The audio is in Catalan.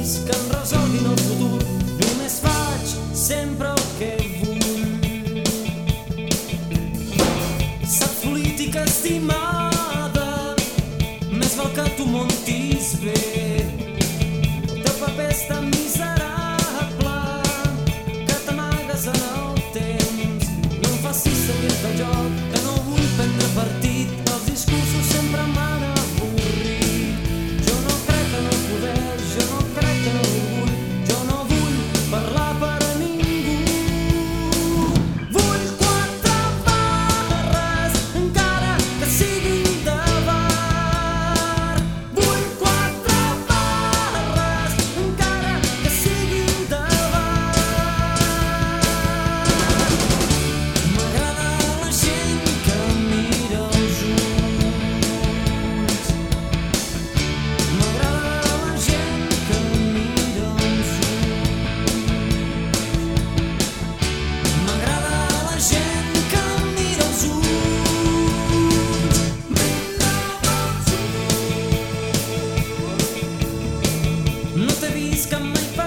lleis que em resolguin el futur. Només faig sempre el que vull. Saps, política estimada, més val que tu montis bé. El teu paper és tan miserable que t'amagues en el temps. No em facis seguir-te el joc, que no vull prendre partit. Els discursos sempre m'han avorrit. Jo no crec en el poder, jo no crec en l'orgull. Jo no vull parlar per a ningú. Vull 4 barres, encara que siguin de bar. Vull 4 barres, encara que siguin de bar. M'agrada la gent que mira els ulls. M'agrada la gent que mira els ulls. M'agrada la gent que mira els ulls. Mira els ulls. No t'he vist cap mai